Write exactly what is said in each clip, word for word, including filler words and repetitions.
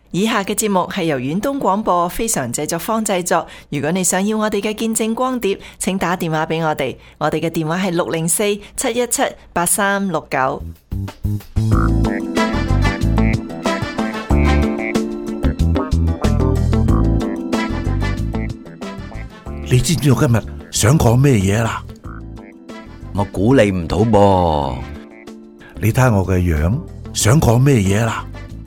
以下嘅節目係由遠東廣播非常製作坊製作。如果你想要我哋嘅見證光碟，請打電話俾我哋，我哋嘅電話係六零四七一七八三六九。 你知唔知我今日想講咩嘢啦？ 我估你唔到噃。 你睇下我嘅樣，想講咩嘢啦？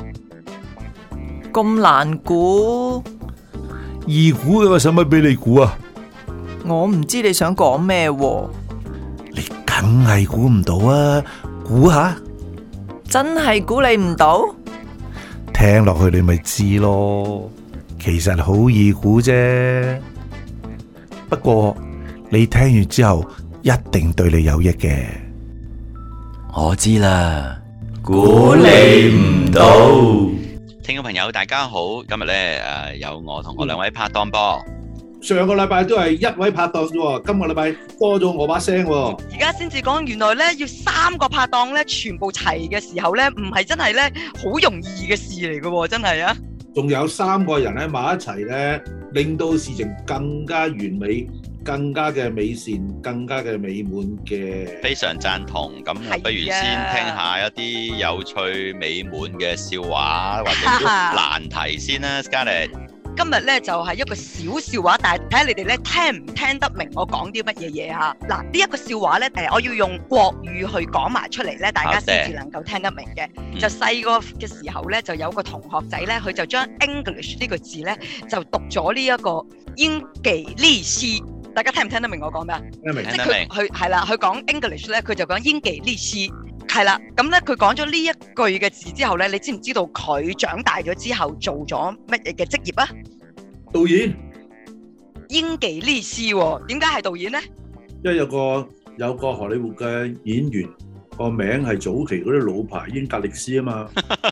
咁難估， 易估嘅，我使乜俾你估啊？ 我唔知你想講咩喎。 你梗係估唔到啊！估下， 真係估你唔到？ 聽落去你咪知咯。其實好易估啫，不過你聽完之後一定對你有益嘅。 我知啦， 估你唔到。聽眾朋友大家好，今日咧誒有我同我兩位拍檔噃。 上個禮拜都係一位拍檔啫，今個禮拜多咗我把聲。 而家先至講，原來咧要三個拍檔咧全部齊嘅時候咧，唔係真係咧好容易嘅事嚟嘅，真係啊！ 仲有三個人喺埋一齊咧，令到事情更加完美，更加嘅美善，更加嘅美滿嘅。 非常贊同，咁不如先聽下一啲有趣美滿嘅笑話或者難題先啦 ，Scarlett。 今日咧就係一個小笑話，但係睇下你哋咧聽唔聽得明我講啲乜嘢嘢嚇。嗱，呢一個笑話咧，誒，我要用國語去講埋出嚟咧，大家先至能夠聽得明嘅。就細個嘅時候咧，就有個同學仔咧，佢就將 English 呢個字咧，就讀咗呢一個英吉利斯。大家聽唔聽得明我講咩啊？ 聽得明， 即係佢佢係啦，佢講 English 咧，佢就講英吉利斯。係啦，咁咧佢講咗呢一句嘅字之後咧，你知唔知道佢長大咗之後做咗乜嘢嘅職業啊？ 導演。 英吉利斯喎，點解係導演咧？ 因為有個有個荷里活嘅演員個名係早期嗰啲老牌英格力斯啊嘛。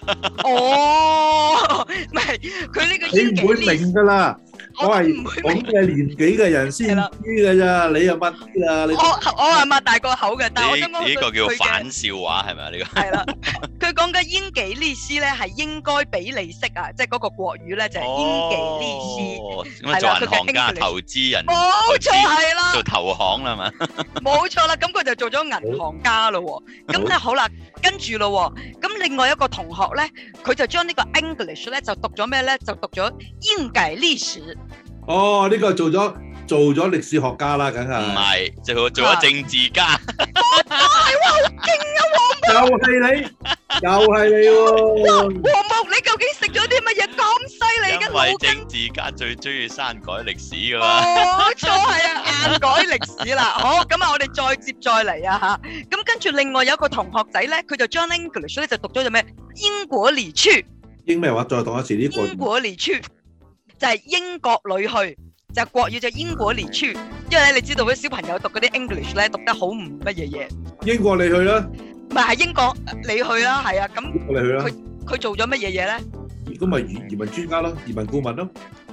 哦，唔係佢呢個英吉利斯。 你唔會明㗎啦。我係咁嘅年紀嘅人先知㗎咋，你又乜啲啊？ 我我係擘大個口嘅，但係我剛剛呢個叫反笑話係咪？呢個係啦，佢講嘅英吉利斯咧係應該俾利息啊，即係嗰個國語咧就係英吉利斯。 咁啊，做銀行家、投資人， 冇錯係啦， 做投行啦嘛。 冇錯啦，咁佢就做咗銀行家咯。咁咧好啦，跟住咯，咁另外一個同學咧，佢就將呢個 English 咧就讀咗咩咧？就讀咗英吉利斯。 哦，呢個做咗做咗歷史學家啦，梗係。 唔係，做做咗政治家。 係哇，好勁啊，黃木！又係你，又係你喎。 黃木，你究竟食咗啲乜嘢咁犀利嘅腦筋？ 因為政治家最中意刪改歷史噶嘛。 冇錯，係啊，篡改歷史啦。好，咁啊，我哋再接再厲啊吓。咁跟住另外有一個同學仔咧，佢就將 English 咧就讀咗做咩？英國離去。 英咩話？再讀一次呢個。 英國離去。就係英國裏去，就係國語就英國離去，因為咧你知道嗰啲小朋友讀嗰啲 English 咧讀得好唔乜嘢嘢。 英國你去啦， 唔係係英國你去啦，係啊，咁你去啦。 佢佢做咗乜嘢嘢咧？ 咁咪移移民專家咯，移民顧問咯。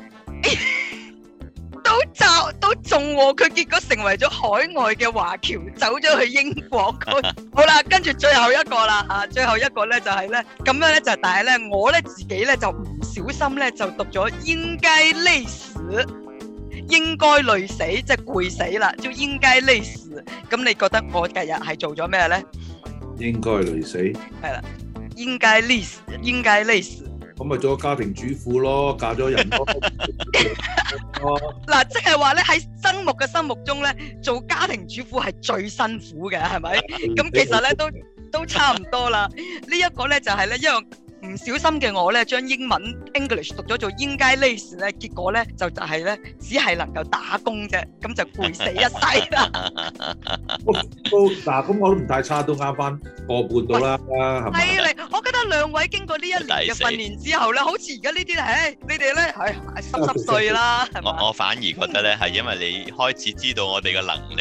都就都中喎，佢結果成為咗海外嘅華僑，走咗去英國區。好啦，跟住最後一個啦嚇，最後一個咧就係咧咁樣咧就係，但係咧我咧自己咧就唔小心咧就讀咗應該累死，應該累死，即係攰死啦，叫應該累死。咁你覺得我今日係做咗咩咧？ 應該累死。 係啦，應該累死，應該累死。 咁咪做咗家庭主婦咯，嫁咗人咯。 嗱，即係話咧喺曾木嘅心目中咧，做家庭主婦係最辛苦嘅，係咪？咁其實咧都都差唔多啦。呢一個咧就係咧，因為唔小心嘅我咧，將英文 English 讀咗做應該累死咧，結果咧就就係咧，只係能夠打工啫，咁就攰死一世啦。 都嗱，咁我都唔太差，都啱翻個半到啦，係咪？ 係嚟，我覺得兩位經過呢一年嘅訓練之後咧，好似而家呢啲咧，唉，你哋咧係濕濕碎啦，係嘛？ 我我反而覺得咧，係因為你開始知道我哋嘅能力。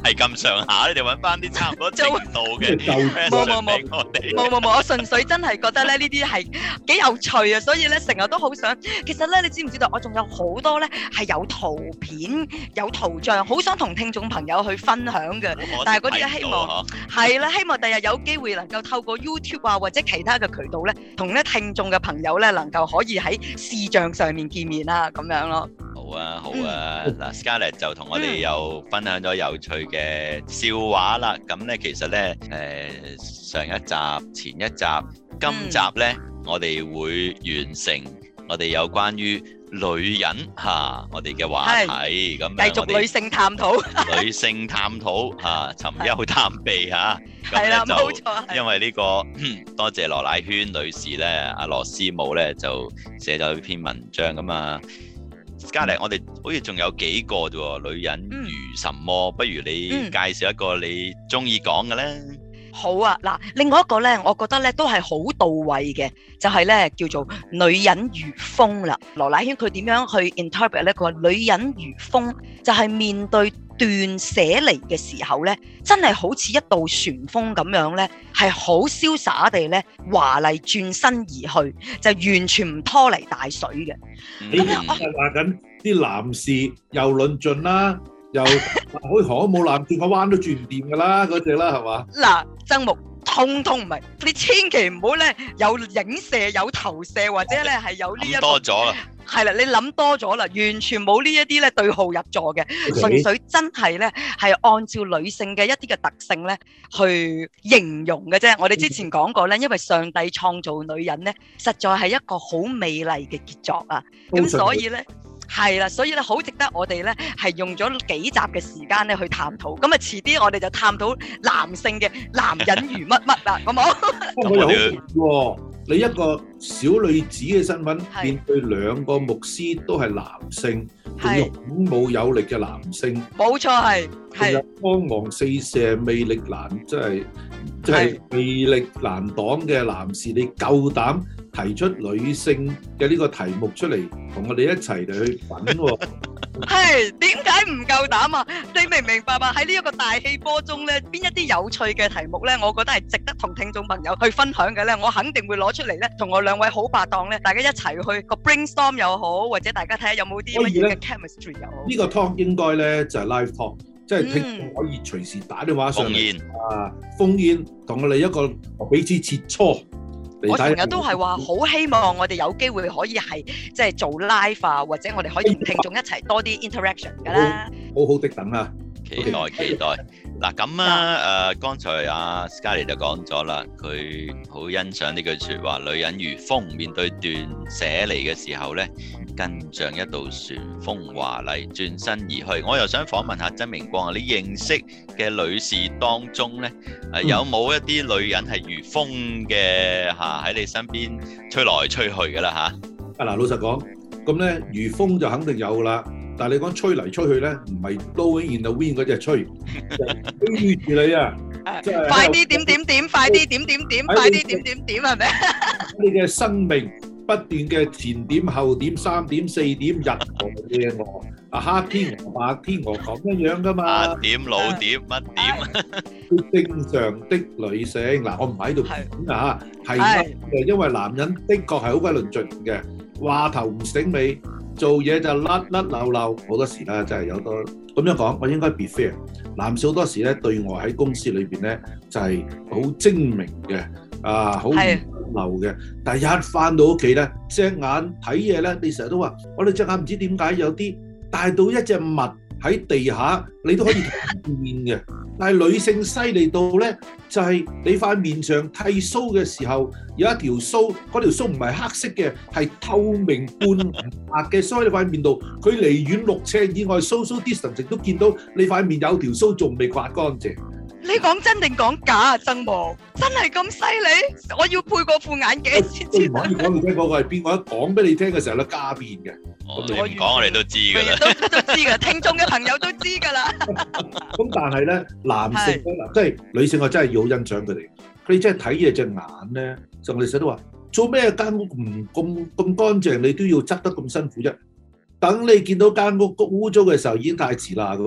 係咁上下，你哋揾翻啲差唔多程度嘅就 question 冇冇冇俾我哋。 冇冇冇，我純粹真係覺得咧呢啲係幾有趣啊，所以咧成日都好想。其實咧，你知唔知道？我仲有好多咧係有圖片、有圖像，好想同聽眾朋友去分享嘅。但係嗰啲希望係啦，希望第日有機會能夠透過 YouTube 啊或者其他嘅渠道咧，同咧聽眾嘅朋友咧能夠可以喺視像上面見面啦，咁樣咯。 好啊，好啊，嗱，Scarlett 就同我哋又分享咗有趣嘅笑話啦。咁咧，其實咧，誒，上一集、前一集、今集咧，我哋會完成我哋有關於女人嚇我哋嘅話題。咁繼續女性探討， 女性探討嚇，尋幽探秘嚇。 係啦，冇錯。 因為呢個多謝羅乃萱女士咧，阿羅師母咧就寫咗篇文章咁啊。Scarlett，我哋好似仲有幾個啫喎，女人如什麼？不如你介紹一個你中意講嘅咧。 好啊，嗱，另外一個咧，我覺得咧都係好到位嘅，就係咧叫做女人如風啦。羅乃萱佢點樣去 interpret 咧？佢話女人如風就係面對斷捨離嘅時候咧，真係好似一道旋風咁樣咧，係好瀟灑地咧華麗轉身而去，就完全唔拖泥帶水嘅。 你係話緊啲男士又論盡啦，又好似航空母艦轉個彎都轉唔掂噶啦，嗰隻啦係嘛？ 嗱，曾木通通唔係，你千祈唔好咧有影射、有投射或者咧係有呢一個多咗啦。 係啦，你諗多咗啦，完全冇呢一啲咧對號入座嘅，純粹真係咧係按照女性嘅一啲嘅特性咧去形容嘅啫。我哋之前講過咧，因為上帝創造女人咧，實在係一個好美麗嘅傑作啊，咁所以咧。係啦，所以咧好值得我哋咧係用咗幾集嘅時間咧去探討。咁啊，遲啲我哋就探討男性嘅男人如乜乜啦，好冇？ 我又好奇喎，你一個小女子嘅身份面對兩個牧師都係男性，仲要孔武有力嘅男性， 冇錯係係光芒四射、魅力難，即係即係魅力難擋嘅男士，你夠膽提出女性嘅呢個題目出嚟，同我哋一齊嚟去揾喎。 係點解唔夠膽啊？你明唔明白嘛？喺呢一個大氣波中咧，邊一啲有趣嘅題目咧，我覺得係值得同聽眾朋友去分享嘅咧，我肯定會攞出嚟咧，同我兩位好拍檔咧，大家一齊去個 brainstorm 又好，或者大家睇下有冇啲乜嘢嘅 chemistry 又好。 呢個 talk 應該咧就係 live talk，即係聽眾可以隨時打電話上嚟啊，烽煙同我哋一個彼此切磋。 我成日都係話好希望我哋有機會可以係即係做 live 啊，或者我哋可以同聽眾一齊多啲 interaction 㗎啦。 好好的等啊！ 期待期待。嗱咁啊，誒，剛才阿 Scarlett 就講咗啦，佢好欣賞呢句説話：女人如風，面對斷捨離嘅時候咧，更像一道旋風華麗轉身而去。我又想訪問下曾明光啊，你認識嘅女士當中咧，誒有冇一啲女人係如風嘅嚇喺你身邊吹來吹去嘅啦嚇？ 啊嗱，老實講，咁咧如風就肯定有啦。但係你講吹嚟吹去咧，唔係 blowing in the wind 嗰隻吹，吹住你啊！即係快啲點點點，快啲點點點，快啲點點點，係咪？ 你嘅生命不斷嘅前點後點三點四點日俄夜俄啊黑天鵝白天鵝咁樣樣噶嘛？ 八點老點乜點？ 正常的女性嗱，我唔喺度講啊，係嘅，因為男人的確係好鬼論盡嘅，話頭唔醒尾。做嘢就甩甩漏漏，好多時啦，真係有多咁樣講。我應該 be fair，男士好多時咧對外喺公司裏邊咧就係、是、好精明嘅，啊好漏嘅。但係一翻到屋企咧，隻眼睇嘢咧，你成日都話我哋隻眼唔知點解有啲大到一隻襪喺地下，你都可以睇面嘅。但係女性犀利到咧，就係、是、你塊面上剃鬚嘅時候，有一條鬚，嗰條鬚唔係黑色嘅，係透明半白嘅，所以你塊面度，佢離遠六尺以外 social distance 都見到你塊面有條鬚仲未刮乾淨。 你講真定講假啊，曾無？真係咁犀利？我要配嗰副眼鏡先知。 唔可以講你聽嗰個係邊個？一講俾你聽嘅時候咧，加變嘅。 哦，你唔講我哋都知㗎啦。 都都知㗎，聽眾嘅朋友都知㗎啦。 咁但係咧，男性咧，即係女性，我真係要好欣賞佢哋。佢哋真係睇嘢隻眼咧，就我哋成日都話，做咩間屋唔咁咁乾淨，你都要執得咁辛苦啫？等你見到間屋污糟嘅時候，已經太遲啦咁。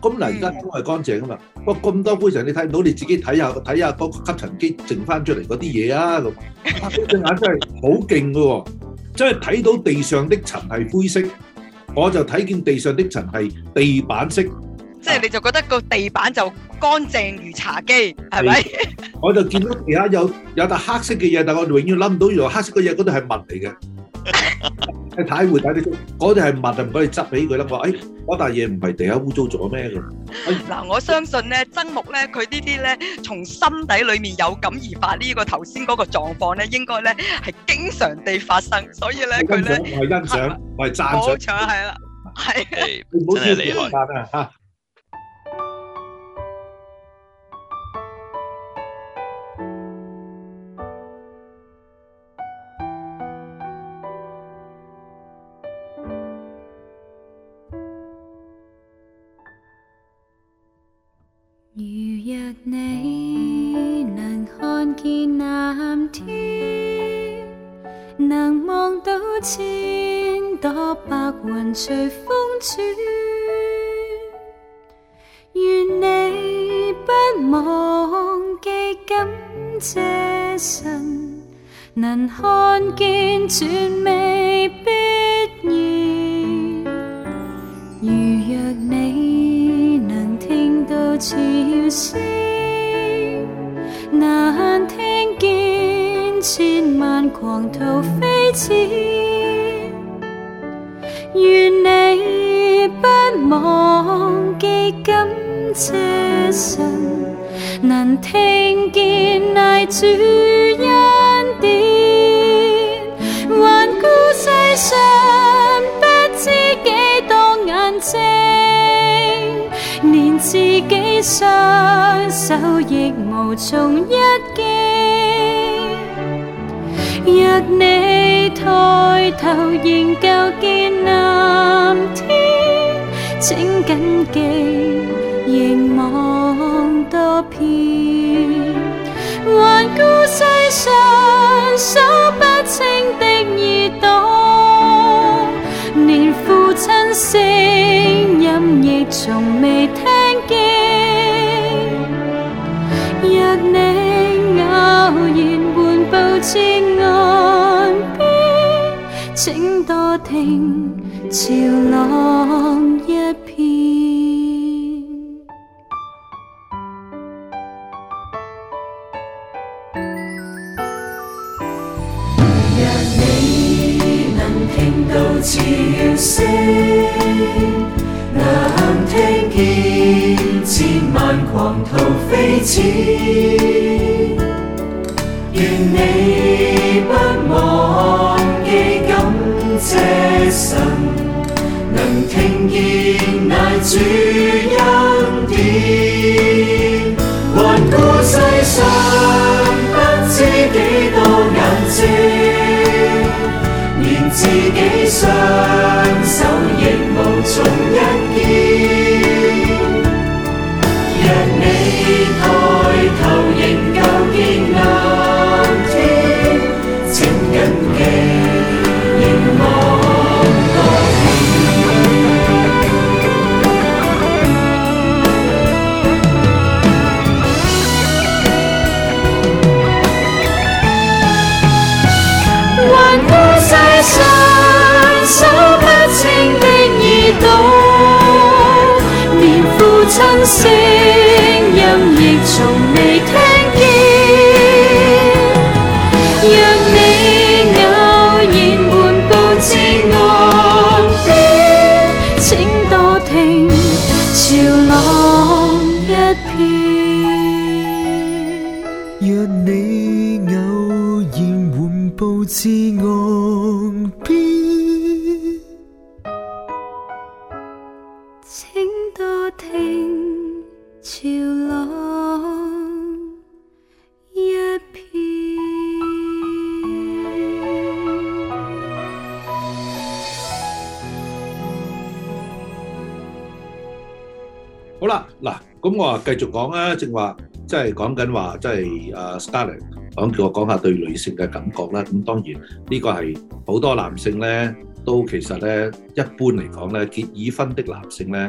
咁嗱，而家都係乾淨啊嘛。不過咁多灰塵你睇唔到，你自己睇下睇下嗰個吸塵機剩翻出嚟嗰啲嘢啊咁。啊，呢隻眼真係好勁㗎喎，真係睇到地上的塵係灰色，我就睇見地上的塵係地板色。 即係你就覺得個地板就乾淨如茶几，係咪？ 我就見到地下有有笪黑色嘅嘢，但係我永遠諗唔到，原來黑色嘅嘢嗰度係襪嚟嘅。你睇會睇得出，嗰度係襪啊！唔該你執起佢啦。我話誒，嗰笪嘢唔係地下污糟咗咩咁？ 嗱，我相信咧，曾木咧，佢呢啲咧，從心底裡面有感而發呢個頭先嗰個狀況咧，應該咧係經常地發生，所以咧佢咧我係欣賞，我係讚賞。 冇錯，係啦，係。 誒，真係厲害啊！嚇。 如若你能看見藍天，能望到千朵白雲隨風轉，願你不忘記感謝神，能看見絕未必然。如若你能聽到潮聲，難聽見千萬狂濤飛濺，願你不忘記感謝神，能聽見乃主恩典，環顧世上不知幾多眼睛，連自己雙手亦無從一擊。若你抬頭仍舊見藍天，請緊記凝望多遍，環顧世上數不清的耳朵，連父親聲音亦從未聽見。若你偶然緩步至岸邊，請多聽潮浪一片。若你能聽到潮聲，能聽見千萬狂濤飛濺，願你不忘記感謝神，能聽見乃主恩典，環顧世上不知幾多眼睛，連自己雙手亦無從一擊。若你抬頭仍舊見藍天，請緊記凝望多遍，環顧世上數不清的耳朵，連父親聲音亦從未聽見。若你偶然緩步至岸邊，請多聽潮浪一片。 若你偶然緩步至岸邊， 請多聽潮浪一片。 好啦，嗱，咁我話繼續講啦，正話即係講緊話，即係阿 Scarlett 講叫我講下對女性嘅感覺啦。咁當然呢個係好多男性咧，都其實咧一般嚟講咧，結已婚的男性咧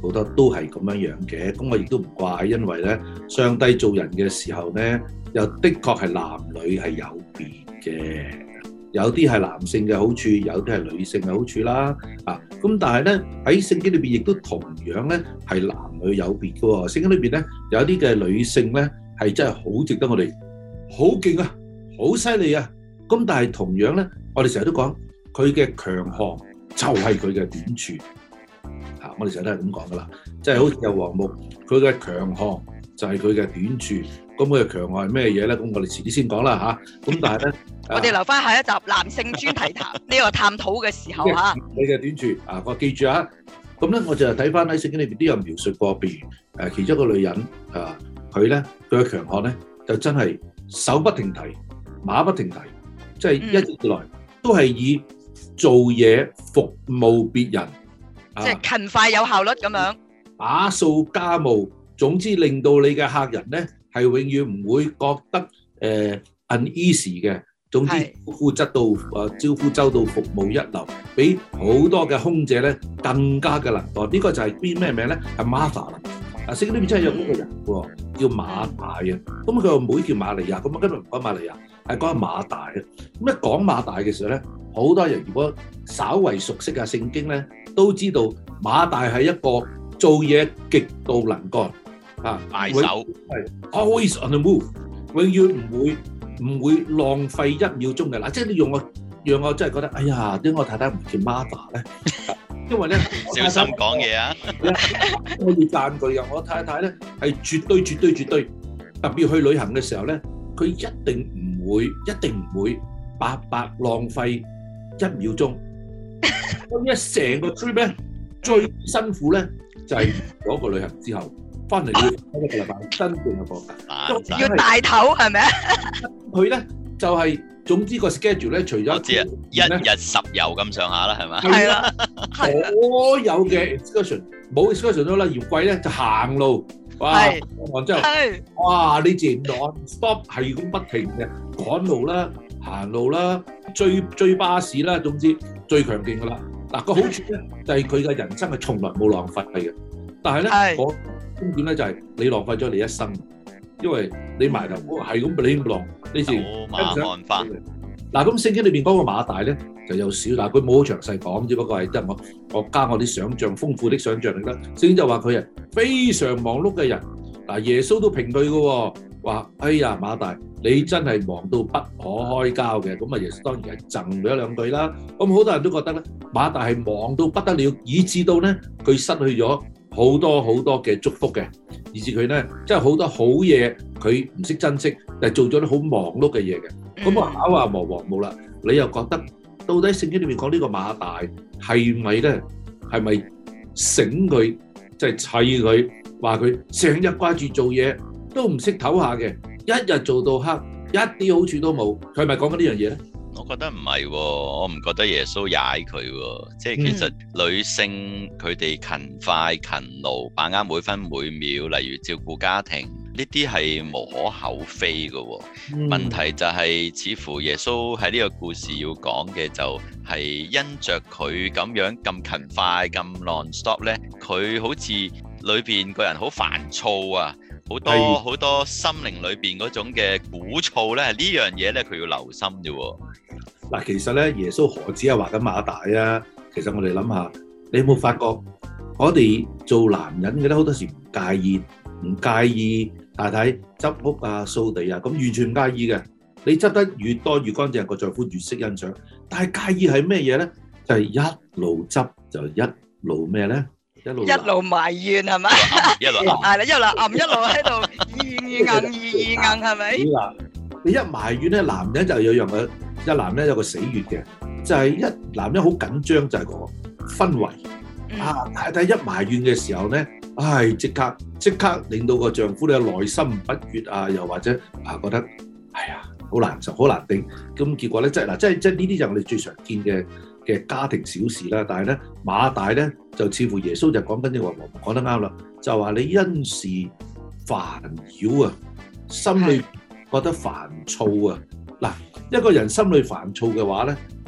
好多都係咁樣樣嘅。咁我亦都唔怪，因為咧上帝做人嘅時候咧，又的確係男女係有別嘅，有啲係男性嘅好處，有啲係女性嘅好處啦。啊，咁但係咧喺聖經裏邊亦都同樣咧係男女有別嘅喎。聖經裏邊咧有啲嘅女性咧係真係好值得我哋好勁啊，好犀利啊！咁但係同樣咧，我哋成日都講佢嘅強項就係佢嘅短處。嚇、啊，我哋成日都係咁講噶啦，即係好似有黃木，佢嘅強項就係佢嘅短處。咁佢嘅強項係咩嘢咧？咁我哋遲啲先講啦嚇。咁、啊、但係咧， 我哋留翻下一集男性專題談呢個探討嘅時候嚇。 你嘅短處啊，我記住啊。咁咧，我就睇翻喺聖經裏邊都有描述過，譬如誒其中一個女人啊，佢咧佢嘅強項咧就真係手不停蹄，馬不停蹄。即係一直以來都係以做嘢服務別人， 即係勤快有效率咁樣， 打掃家務，總之令到你嘅客人咧係永遠唔會覺得誒 uneasy 嘅。總之招呼質到誒招呼周到，服務一流，比好多嘅空姐咧更加嘅能幹。呢個就係邊咩名咧？係 Martha 啦。啊，聖經裏邊真係有嗰個人喎，叫馬大嘅。咁佢個妹叫瑪利亞，咁啊今日唔講瑪利亞。係講馬大嘅，咁一講馬大嘅時候咧，好多人如果稍為熟悉下聖經咧，都知道馬大係一個做嘢極度能幹啊， 大手係 always on the move， 永遠唔會唔會浪費一秒鐘嘅嗱，即係你用我讓我真係覺得，哎呀，點解我太太唔叫 Martha 咧？因為咧， 小心講嘢啊！ 我要讚佢嘅，我太太咧係絕對絕對絕對，特別去旅行嘅時候咧，佢一定唔會一定唔會白白浪費一秒鐘。咁一成個 trip 咧最辛苦咧就係嗰個旅行之後翻嚟要一個禮拜真正嘅放假， 要大頭係咪啊？ 佢咧就係、是。總之個 schedule 咧，除咗我知啊，一日十遊咁上下啦，係咪？ 係啦， 所有嘅 excursion 冇 excursion 都啦，嫌貴咧就行路，哇！然之後，哇！你自然 non stop 係咁不停嘅趕路啦、行路啦、追追巴士啦，總之最強勁噶啦。嗱個好處咧就係佢嘅人生係從來冇浪費嘅，但係咧我重點咧就係你浪費咗你一生。因為你埋頭係咁你浪，你自然馬看花。 嗱咁聖經裏邊嗰個馬大咧就有少，但係佢冇好詳細講，只不過係得我我加我啲想像，豐富的想像力啦。聖經就話佢係非常忙碌嘅人。嗱耶穌都評佢嘅喎，話哎呀馬大，你真係忙到不可開交嘅。咁啊耶穌當然係贈咗兩句啦。咁好多人都覺得咧馬大係忙到不得了，以至到咧佢失去咗好多好多嘅祝福嘅。以至佢咧，即係好多好嘢，佢唔識珍惜，但係做咗啲好忙碌嘅嘢嘅。咁我考下黃黃冇啦，你又覺得到底聖經裏面講呢個馬大係咪咧？係咪醒佢，即係砌佢，話佢成日掛住做嘢，都唔識唞下嘅，一日做到黑，一啲好處都冇。佢係咪講緊呢樣嘢咧？ 我覺得唔係喎，我唔覺得耶穌踩佢喎，即係其實女性佢哋勤快勤勞，把握每分每秒，例如照顧家庭，呢啲係無可厚非嘅喎。嗯、問題就係、是、似乎耶穌喺呢個故事要講嘅就係因着佢咁樣咁勤快咁 non-stop 咧，佢好似裏邊個人好煩躁啊！好多好多心靈裏邊嗰種嘅鼓噪咧，呢樣嘢咧佢要留心嘅喎。 嗱，其實咧耶穌何止係話緊馬大啊？其實我哋諗下，你有冇發覺我哋做男人嘅咧好多時唔介意，唔介意太太執屋啊、掃地啊，咁完全唔介意嘅。你執得越多越乾淨，個丈夫越識欣賞。但係介意係咩嘢咧？就係、是、一路執就一路咩咧？一路一路埋怨係咪？ 一路係啦，一路揞一路喺度意意硬意意硬係咪？ 嗱，你一埋怨咧，男人就有樣嘅，一男人有個死穴嘅，就係、是、一男人好緊張就係個氛圍。嗯、啊，太太一埋怨嘅時候咧，唉，即刻即刻令到個丈夫咧內心不悅啊，又或者啊覺得哎呀好難受，好難頂。咁結果咧，即係嗱，即係即係呢啲就係我哋最常見嘅嘅家庭小事啦。但係咧馬大咧就似乎耶穌就講緊呢個話講得啱啦，就話你因事煩擾啊，心裏覺得煩躁啊。嗱，一個人心裏煩躁嘅話咧，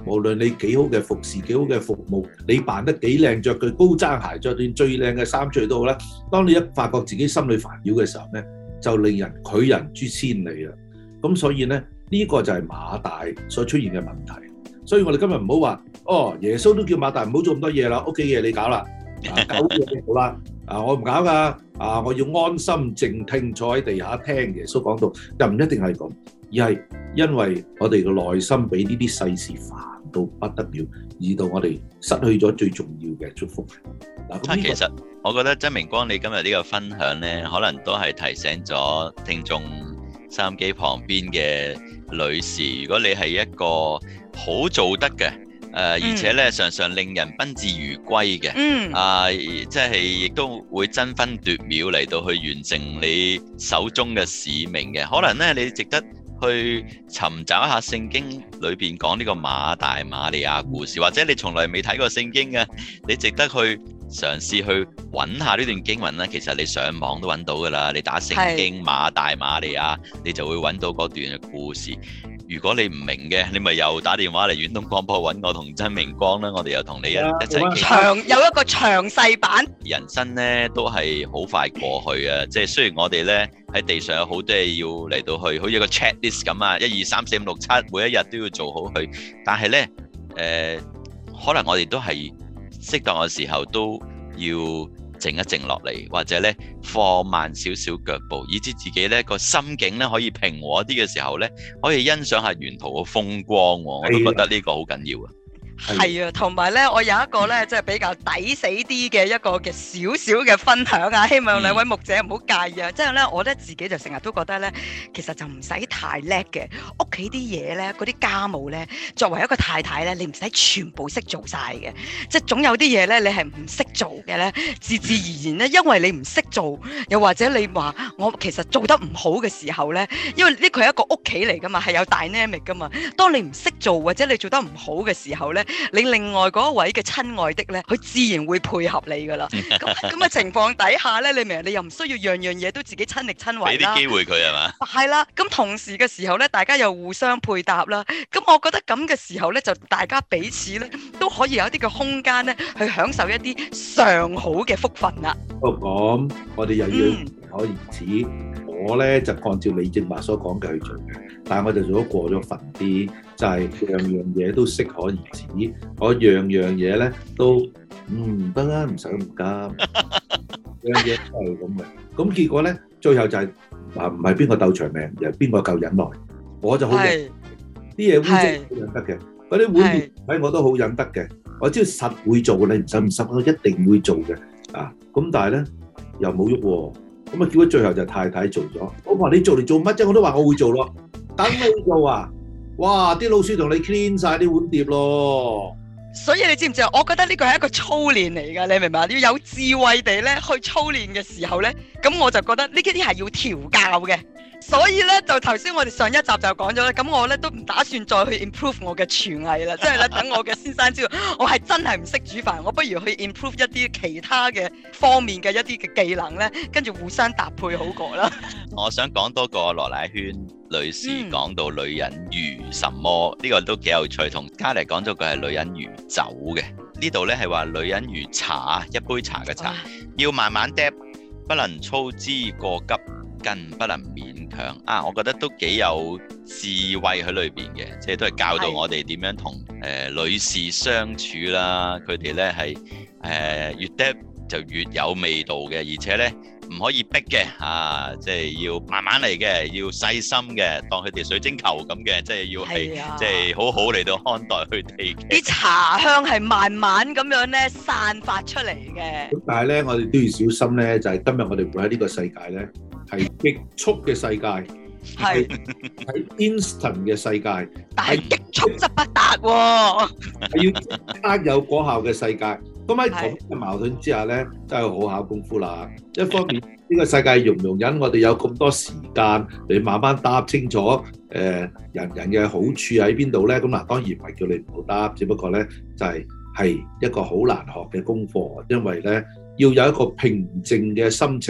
無論你幾好嘅服侍、幾好嘅服務，你扮得幾靚，着佢高踭鞋，着段最靚嘅衫出去都好啦。當你一發覺自己心裏煩擾嘅時候咧，就令人拒人於千里啊！咁所以咧，呢、這個就係馬大所出現嘅問題。所以我哋今日唔好話，哦，耶穌都叫馬大唔好做咁多嘢啦，屋企嘢你搞啦，搞嘢好啦，啊我唔搞噶，啊我要安心靜聽坐喺地下聽耶穌講道，又唔一定係咁，而係因為我哋嘅內心俾呢啲世事煩到不得了，以到我哋失去咗最重要嘅祝福。嗱、這個， 其實我覺得曾明光你今日呢個分享咧，可能都係提醒咗聽眾收音機旁邊嘅女士，如果你係一個好做得嘅，誒、呃，而且咧常常令人賓至如歸嘅，嗯，啊，即係亦都會爭分奪秒嚟到去完成你手中嘅使命嘅，可能咧你值得去尋找一下聖經裏邊講呢個馬大馬利亞故事，或者你從來未睇過聖經嘅，你值得去嘗試去揾下呢段經文啦。其實你上網都揾到噶啦，你打聖經馬大馬利亞，你就會揾到嗰段嘅故事。如果你唔明嘅，你咪又打電話嚟遠東廣播揾我同曾明光啦，我哋又同你一一齊長有一個詳細版。 人生咧都係好快過去啊！即係雖然我哋咧喺地上有好多嘢要嚟到去，好似一個 checklist 咁啊，一二三四五六七，每一日都要做好佢。但係咧，誒、呃，可能我哋都係適當嘅時候都要靜一靜落嚟，或者咧放慢少少腳步，以至自己咧個心境咧可以平和啲嘅時候咧，可以欣賞下沿途嘅風光。我都覺得呢個好緊要啊！ 係啊，同埋咧，我有一個咧，即係比較抵死啲嘅一個嘅少少嘅分享啊，希望兩位牧者唔好介意啊。即係咧，我咧自己就成日都覺得咧，其實就唔使太叻嘅，屋企啲嘢咧，嗰啲家務咧，作為一個太太咧，你唔使全部識做晒嘅，即係總有啲嘢咧，你係唔識做嘅咧，自自然然咧，因為你唔識做，又或者你話我其實做得唔好嘅時候咧，因為呢個係一個屋企嚟噶嘛，係有 dynamic 噶嘛，當你唔識做或者你做得唔好嘅時候咧，你另外嗰一位嘅親愛的咧，佢自然會配合你噶啦。咁咁嘅情況底下咧，你明？你又唔需要樣樣嘢都自己親力親為啦。 俾啲機會佢係嘛？ 係啦。咁同時嘅時候咧，大家又互相配搭啦。咁我覺得咁嘅時候咧，就大家彼此咧都可以有一啲嘅空間咧，去享受一啲上好嘅福分啦。 不過講，我哋又要可而止。我咧就按照你正話所講嘅去做嘅，但係我就做咗過咗份啲，就係、是、樣樣嘢都適可而止，我樣樣嘢咧都唔得啦，唔使咁急，樣嘢都係咁嘅。咁結果咧，最後就係話唔係邊個鬥長命，而係邊個夠忍耐。我就好忍，啲嘢污糟好忍得嘅，嗰啲碗碟喺我都好忍得嘅。我知道實會做嘅，你唔使唔濕，我一定會做嘅。啊，咁但係咧又冇喐喎。咁啊，結果最後就太太做咗。我話你做嚟做乜啫？我都話我會做咯。等你做啊！哇！啲老鼠同你 clean 晒啲碗碟咯。 所以你知唔知啊？我覺得呢個係一個操練嚟㗎，你明白？要有智慧地咧去操練嘅時候咧，咁我就覺得呢啲係要調教嘅。所以咧，就頭先我哋上一集就講咗咧，咁我咧都唔打算再去 improve 我嘅廚藝啦，即係咧等我嘅先生知道我係真係唔識煮飯，我不如去 improve 一啲其他嘅方面嘅一啲嘅技能咧，跟住互相搭配好過啦。 我想講多個羅乃萱女士講到女人如什麼，呢、嗯、個都幾有趣。同嘉麗講咗句係女人如酒嘅，呢度咧係話女人如茶，一杯茶嘅茶，要慢慢嗒，不能操之過急，更不能勉強啊！我覺得都幾有智慧喺裏邊嘅，即係都係教導我哋點樣同誒、呃、女士相處啦。佢哋咧係誒越嗒就越有味道嘅，而且咧唔可以逼嘅啊！即係要慢慢嚟嘅，要細心嘅，當佢哋水晶球咁嘅，即係要係、啊、即係好好嚟到看待佢哋。啲茶香係慢慢咁樣咧散發出嚟嘅。 咁但係咧，我哋都要小心咧，就係、是、今日我哋活喺呢個世界咧。係極速嘅世界，係係 instant 嘅世界， 但係極速則不達喎， 係要即刻有果效嘅世界。咁喺咁嘅矛盾之下咧，真係好考功夫啦。一方面呢個世界容唔容忍我哋有咁多時間嚟慢慢答清楚，誒、呃、人人嘅好處喺邊度咧？咁嗱，當然唔係叫你唔好答，只不過咧就係、是、係一個好難學嘅功課，因為咧要有一個平靜嘅心情。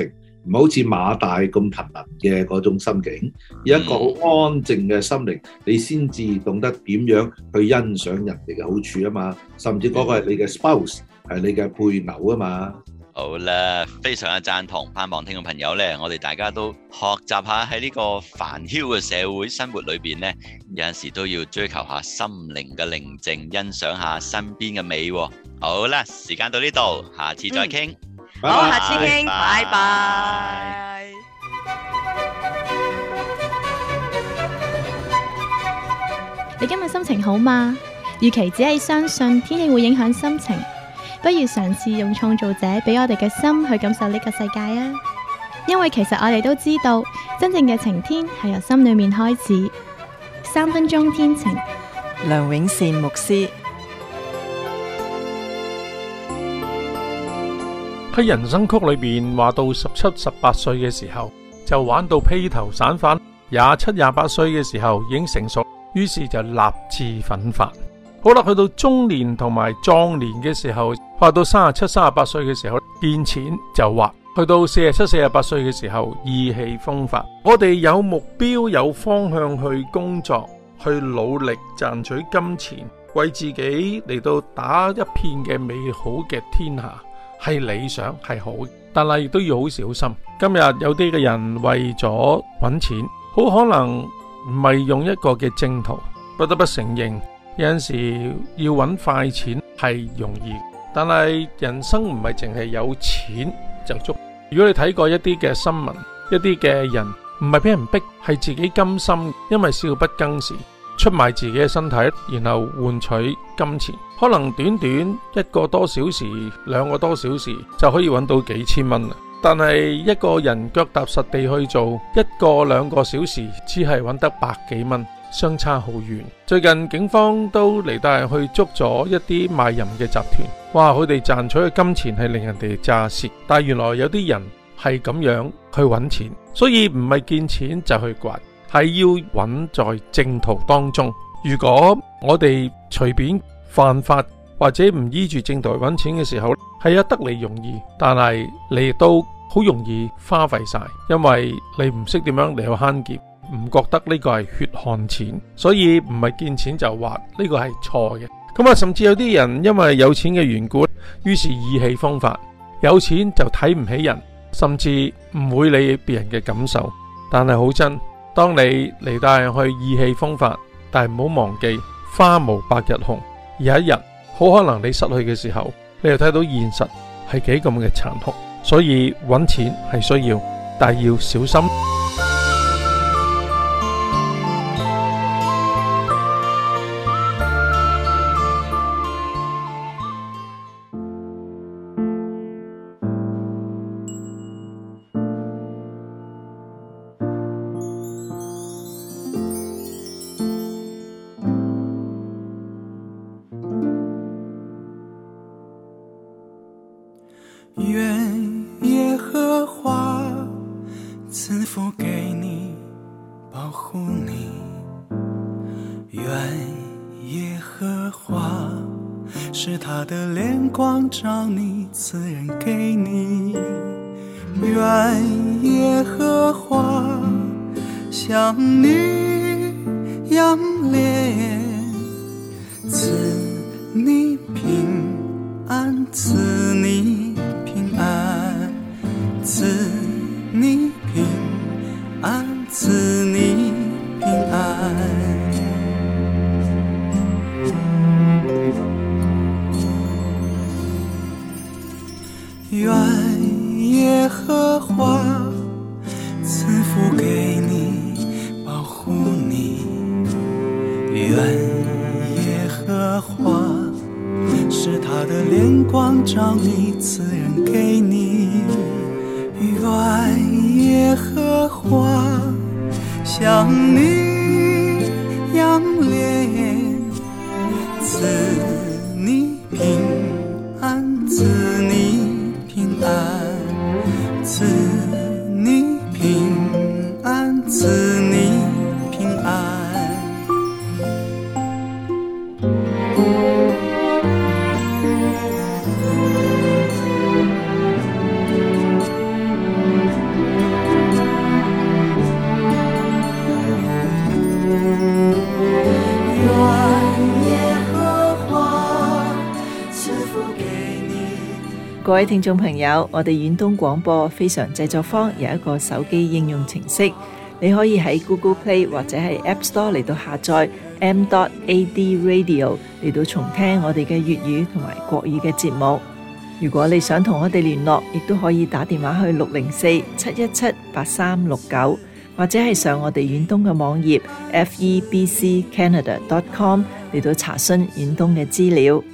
唔好似馬大咁頻能嘅嗰種心境，有一個好安靜嘅心靈，你先至懂得點樣去欣賞人哋嘅好處啊嘛，甚至嗰個係你嘅 spouse， 係你嘅配偶啊嘛。 好啦，非常嘅贊同，盼望聽眾朋友咧，我哋大家都學習下喺呢個煩囂嘅社會生活裏邊咧，有陣時都要追求下心靈嘅寧靜，欣賞下身邊嘅美。好啦，時間到呢度，下次再傾。 嗯、好，下次傾，拜拜。 你今日心情好嗎？與其只係相信天氣會影響心情，不如嘗試用創造者俾我哋嘅心去感受呢個世界啊！因為其實我哋都知道，真正嘅晴天係由心裏面開始。三分鐘天晴， 梁永善牧師。 喺人生曲裏邊話到十七、十八歲嘅時候就玩到披頭散髮，廿七、廿八歲嘅時候已經成熟，於是就立志奮發。好啦，去到中年同埋壯年嘅時候，話到三十七、三十八歲嘅時候見錢就畫，去到四十七、四十八歲嘅時候意氣風發。我哋有目標、有方向去工作，去努力賺取金錢，為自己嚟到打一片嘅美好嘅天下。係理想係好，但係亦都要好小心。今日有啲嘅人為咗揾錢，好可能唔係用一個嘅正途。不得不承認，有陣時要揾快錢係容易，但係人生唔係淨係有錢就足。如果你睇過一啲嘅新聞，一啲嘅人唔係俾人逼，係自己甘心，因為少不更事，出賣自己嘅身體，然後換取金錢，可能短短一個多小時、兩個多小時就可以揾到幾千蚊啦。但係一個人腳踏實地去做，一個兩個小時只係揾得百幾蚊，相差好遠。最近警方都嚟帶去捉咗一啲賣淫嘅集團，哇！佢哋賺取嘅金錢係令人哋詐舌，但係原來有啲人係咁樣去揾錢，所以唔係見錢就去刮。係要揾在正途當中。如果我哋隨便犯法或者唔依住正途揾錢嘅時候，係有得嚟容易，但係你亦都好容易花費晒，因為你唔識點樣嚟去慳儉，唔覺得呢個係血汗錢，所以唔係見錢就挖，呢個係錯嘅。咁啊，甚至有啲人因為有錢嘅緣故，於是意氣風發，有錢就睇唔起人，甚至唔會理別人嘅感受。但係好真。當你嚟帶人去意氣風發，但係唔好忘記花無百日紅，有一日好可能你失去嘅時候，你又睇到現實係幾咁嘅殘酷。所以揾錢係需要，但係要小心。 愿耶和华赐福给你，保护你。愿耶和华使他的脸光照你，赐人给你。愿耶和华向你扬脸，赐你平安，赐你平安，赐你平安，赐你平安。愿耶和华赐福给你，保护你。愿耶和华使他的脸光照你，赐人给你。愿耶和华向你扬脸，赐你平安，赐你平安，赐你平安，赐你平安。 各位聽眾朋友，我哋遠東廣播非常製作坊有一個手機應用程式，你可以喺 Google Play 或者係 App Store 嚟到下載 m dot a d radio 嚟到重聽我哋嘅粵語同埋國語嘅節目。如果你想同我哋聯絡，亦都可以打電話去六零四七一七八三六九，或者係上我哋遠東嘅網頁 f e b c canada dot com 嚟到查詢遠東嘅資料。